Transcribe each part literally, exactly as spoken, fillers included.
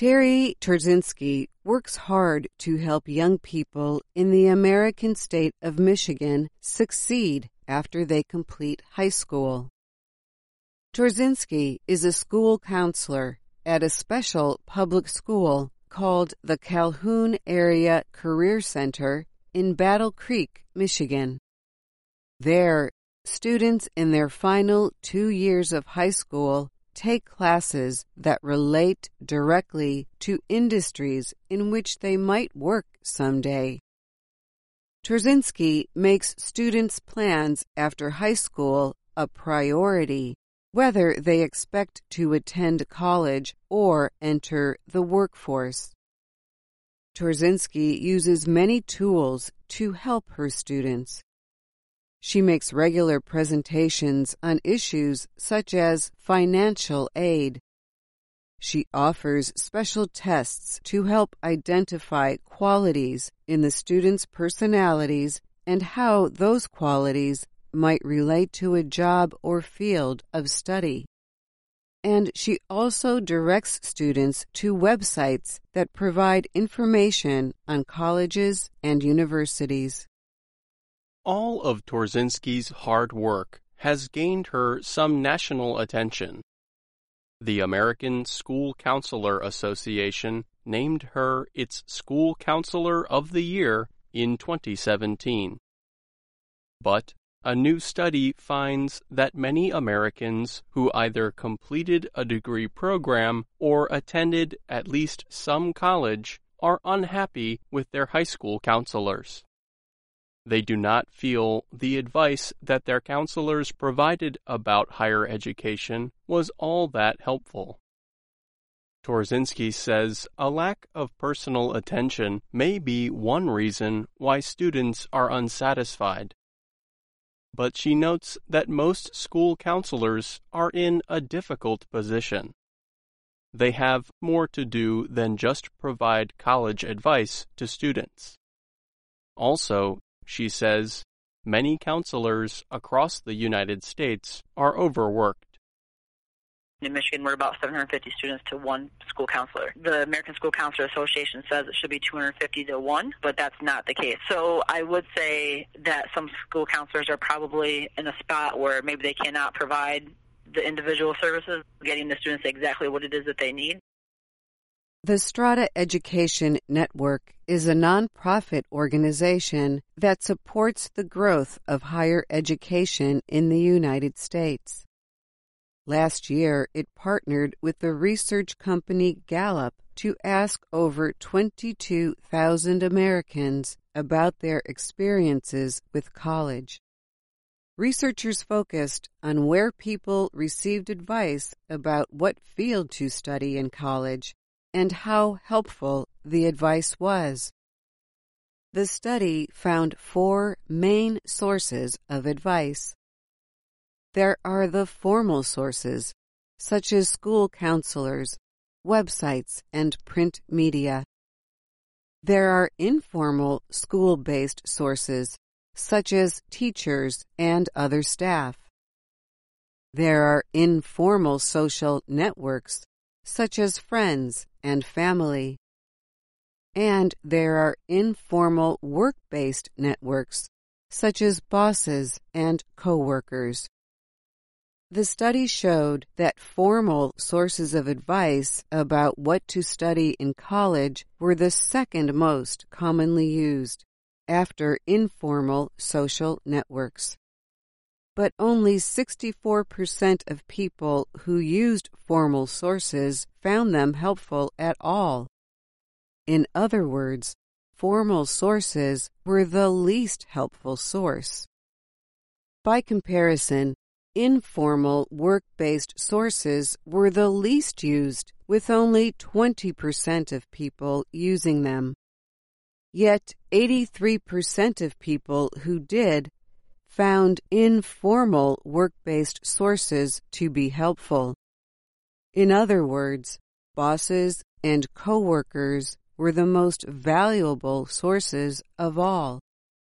Terry Torzinski works hard to help young people in the American state of Michigan succeed after they complete high school. Torzinski is a school counselor at a special public school called the Calhoun Area Career Center in Battle Creek, Michigan. There, students in their final two years of high school take classes that relate directly to industries in which they might work someday. Torzinski makes students' plans after high school a priority, whether they expect to attend college or enter the workforce. Torzinski uses many tools to help her students. She makes regular presentations on issues such as financial aid. She offers special tests to help identify qualities in the students' personalities and how those qualities might relate to a job or field of study. And she also directs students to websites that provide information on colleges and universities. All of Torzinski's hard work has gained her some national attention. The American School Counselor Association named her its School Counselor of the Year in twenty seventeen. But a new study finds that many Americans who either completed a degree program or attended at least some college are unhappy with their high school counselors. They do not feel the advice that their counselors provided about higher education was all that helpful. Torzinski says a lack of personal attention may be one reason why students are unsatisfied. But she notes that most school counselors are in a difficult position. They have more to do than just provide college advice to students. Also, she says, many counselors across the United States are overworked. In Michigan, we're about seven hundred fifty students to one school counselor. The American School Counselor Association says it should be two hundred fifty to one, but that's not the case. So I would say that some school counselors are probably in a spot where maybe they cannot provide the individual services, getting the students exactly what it is that they need. The Strata Education Network is a nonprofit organization that supports the growth of higher education in the United States. Last year, it partnered with the research company Gallup to ask over twenty-two thousand Americans about their experiences with college. Researchers focused on where people received advice about what field to study in college and how helpful the advice was. The study found four main sources of advice. There are the formal sources, such as school counselors, websites, and print media. There are informal school-based sources, such as teachers and other staff. There are informal social networks, such as friends and family. And there are informal work-based networks, such as bosses and coworkers. The study showed that formal sources of advice about what to study in college were the second most commonly used, after informal social networks. But only sixty-four percent of people who used formal sources found them helpful at all. In other words, formal sources were the least helpful source. By comparison, informal work-based sources were the least used, with only twenty percent of people using them. Yet eighty-three percent of people who did found informal work-based sources to be helpful. In other words, bosses and coworkers were the most valuable sources of all.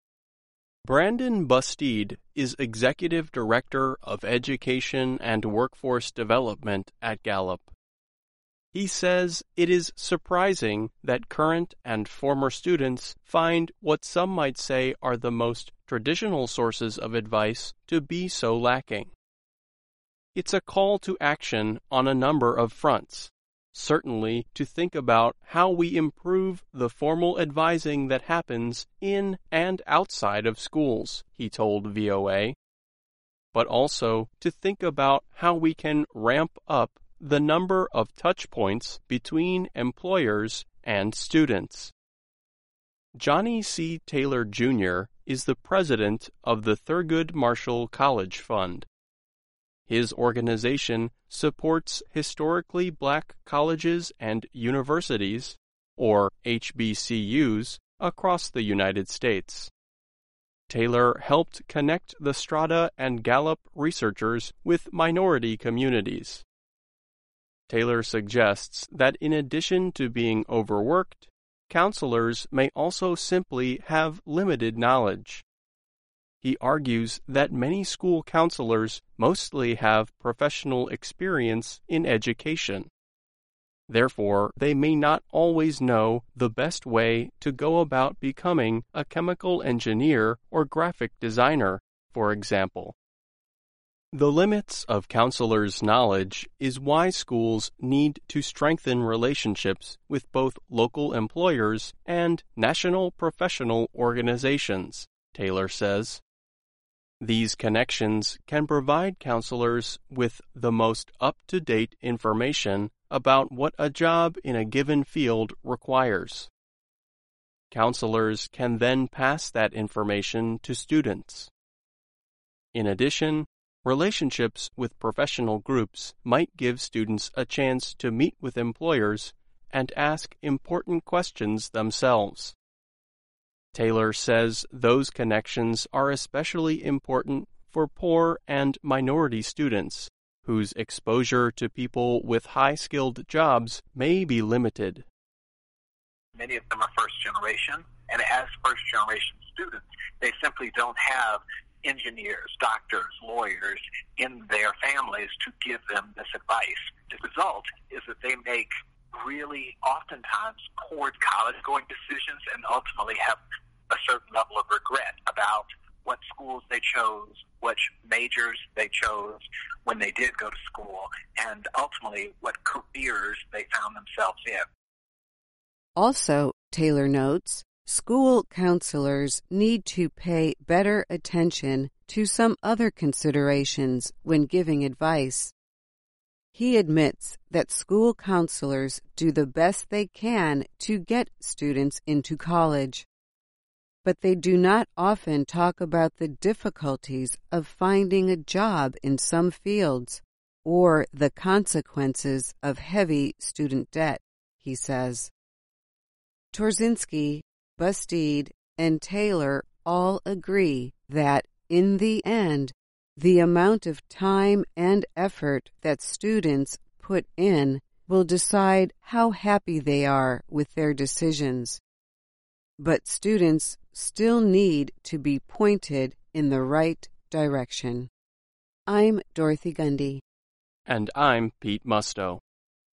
Brandon Bustede is Executive Director of Education and Workforce Development at Gallup. He says it is surprising that current and former students find what some might say are the most traditional sources of advice to be so lacking. It's a call to action on a number of fronts, certainly to think about how we improve the formal advising that happens in and outside of schools, he told V O A, but also to think about how we can ramp up the number of touch points between employers and students. Johnny C. Taylor Junior is the president of the Thurgood Marshall College Fund. His organization supports historically black colleges and universities, or H B C Us, across the United States. Taylor helped connect the Strada and Gallup researchers with minority communities. Taylor suggests that in addition to being overworked, counselors may also simply have limited knowledge. He argues that many school counselors mostly have professional experience in education. Therefore, they may not always know the best way to go about becoming a chemical engineer or graphic designer, for example. The limits of counselors' knowledge is why schools need to strengthen relationships with both local employers and national professional organizations, Taylor says. These connections can provide counselors with the most up-to-date information about what a job in a given field requires. Counselors can then pass that information to students. In addition, relationships with professional groups might give students a chance to meet with employers and ask important questions themselves. Taylor says those connections are especially important for poor and minority students, whose exposure to people with high-skilled jobs may be limited. Many of them are first generation, and as first generation students, they simply don't have engineers, doctors, lawyers in their families to give them this advice. The result is that they make really oftentimes poor college-going decisions and ultimately have a certain level of regret about what schools they chose, which majors they chose when they did go to school, and ultimately what careers they found themselves in. Also, Taylor notes, school counselors need to pay better attention to some other considerations when giving advice. He admits that school counselors do the best they can to get students into college, but they do not often talk about the difficulties of finding a job in some fields or the consequences of heavy student debt, he says. Torczynski, Bastide, and Taylor all agree that, in the end, the amount of time and effort that students put in will decide how happy they are with their decisions. But students still need to be pointed in the right direction. I'm Dorothy Gundy. And I'm Pete Musto.